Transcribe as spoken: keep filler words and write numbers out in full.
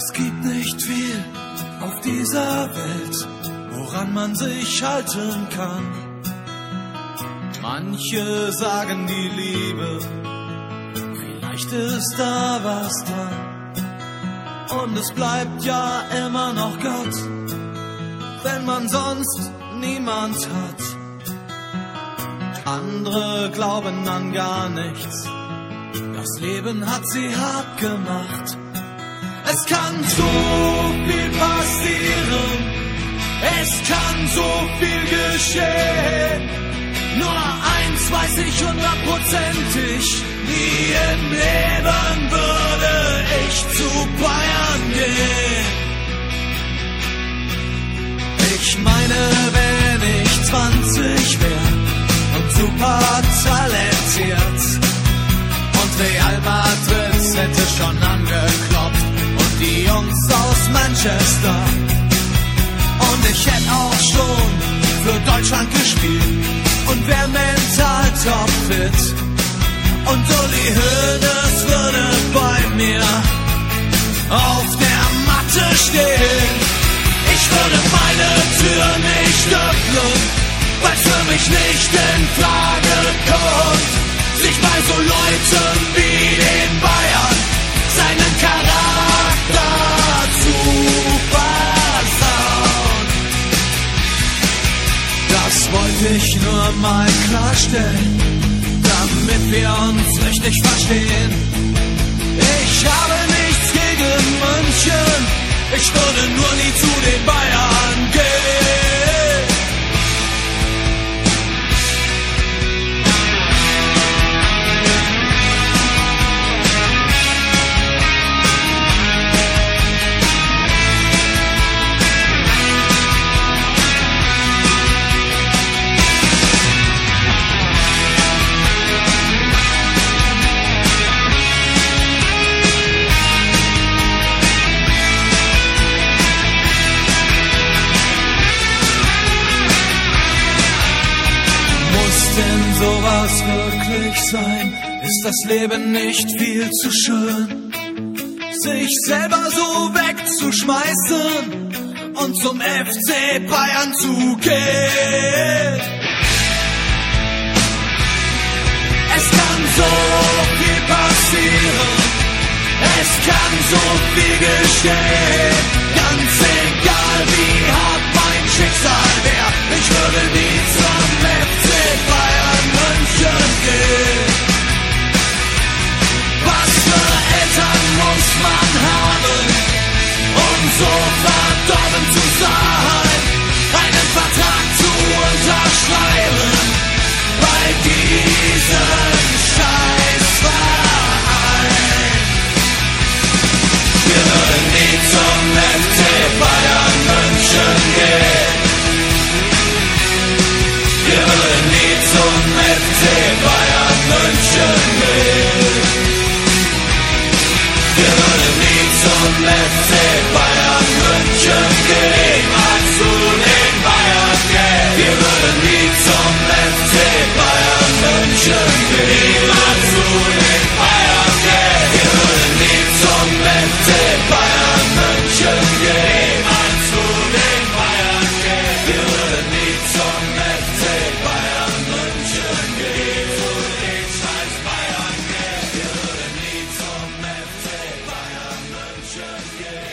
Es gibt nicht viel auf dieser Welt, woran man sich halten kann. Manche sagen die Liebe, vielleicht ist da was dran. Und es bleibt ja immer noch Gott, wenn man sonst niemand hat. Andere glauben an gar nichts, das Leben hat sie hart gemacht. Es kann so viel passieren, es kann so viel geschehen. Nur eins weiß ich hundertprozentig, nie im Leben würde ich zu Bayern gehen. Ich meine, wenn ich zwanzig wär und super talentiert und Real Madrid hätte schon angeklopft und die Jungs aus Manchester und ich hätte auch schon für Deutschland gespielt und wär mental topfit und Uli Hoeneß würde bei mir auf der Matte stehen. Ich würde meine Tür nicht öffnen, weil's für mich nicht in Frage kommt, sich bei so Leuten wie den Bayern seinen Charakter zu versauen. Das wollte ich nur mal klarstellen, damit wir uns richtig verstehen. Ich habe nichts gegen München, ich würde nur nie zu den Bayern gehen. Sowas wirklich sein? Ist das Leben nicht viel zu schön? Sich selber so wegzuschmeißen und zum F C Bayern zu gehen. Es kann so viel passieren, es kann so viel geschehen. Ganz egal wie hart mein Schicksal wär, ich würde nie zum F C Bayern München gehen. Was für Eltern muss man haben, um so verdorben zu sein, einen Vertrag zu unterschreiben bei diesem Scheißverein? Wir würden nie zum F C Bayern München gehen. Wir würden nie zum F C Bayern München gehen. Wir würden nie zum F C Bayern München gehen. Niemals zu den Bayern gehen. Wir würden nie zum F C Bayern München gehen. Niemals zu den Bayern gehen. Wir würden nie zum F C Bayern München gehen. Niemals zu den Bayern gehen. Wir würden nie zum F C Bayern München gehen. Zu den scheiß Bayern gehen. Wir würden nie zum F C Bayern München gehen.